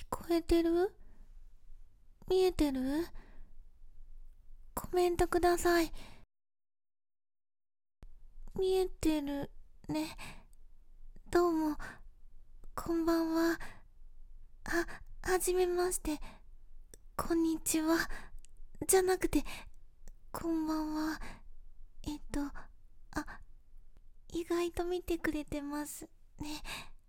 こえてる？見えてる？コメントください。見えてるね。どうも、こんばんは。はじめまして。こんにちは。じゃなくて、こんばんは。あ、意外と見てくれてますね。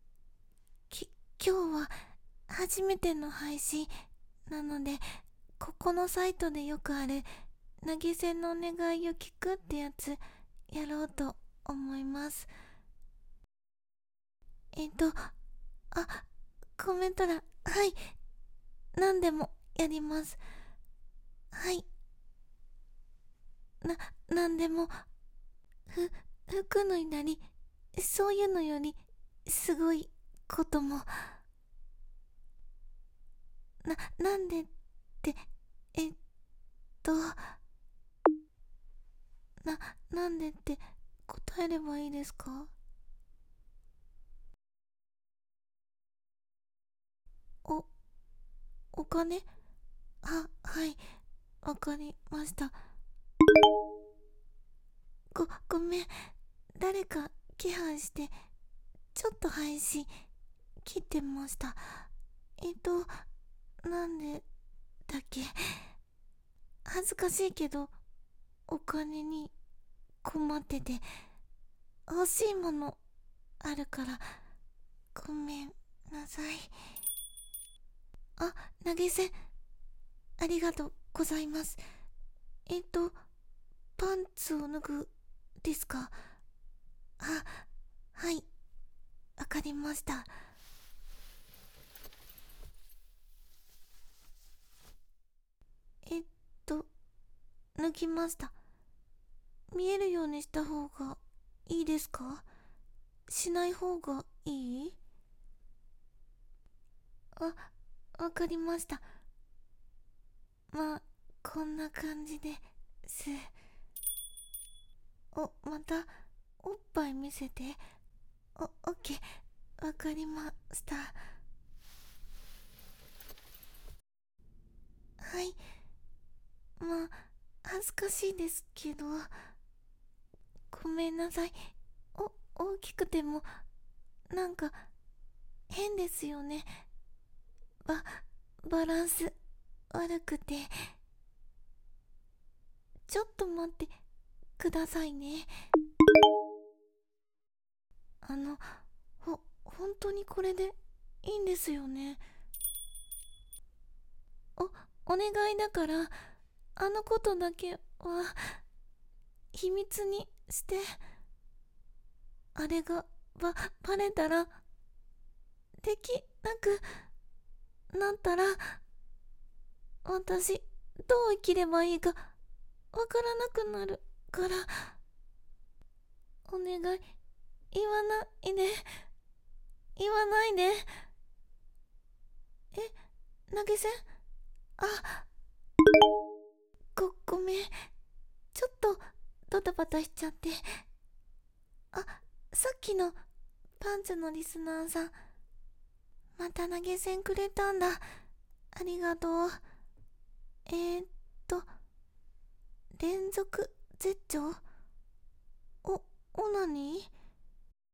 今日は初めての配信なので、ここのサイトでよくある投げ銭のお願いを聞くってやつやろうと思います。あ、コメント欄、はい、何でもやります。はい、なんでも、服脱いだり、そういうのより、すごいことも、なんでって、えっと、なんでって答えればいいですか？お、お金？はい、わかりました。ごめん。誰か気配して、ちょっと配信切ってました。なんでだっけ？恥ずかしいけど、お金に困ってて、欲しいものあるから、ごめんなさい。投げ銭、ありがとうございます。パンツを脱ぐですか？はい、わかりました。えっと、脱ぎました。見えるようにした方がいいですか？しない方がいい？わ、わかりました。まあ、こんな感じです。また、おっぱい見せて。オッケー。わかりました。はい。まあ、恥ずかしいですけど、ごめんなさい。大きくても、なんか、変ですよね。バ、バランス、悪くて。ちょっと待ってくださいね。あの、本当にこれでいいんですよね。お願いだから、あのことだけは、秘密にして、あれが、バレたら、できなくなったら、私、どう生きればいいか、わからなくなるから、お願い、言わないで、言わないで。投げ銭？あ、ごめん。ちょっと、ドタバタしちゃって。あ、さっきのパンツのリスナーさん、また投げ銭くれたんだ。ありがとう。えー、っと、連続絶頂？オナニー？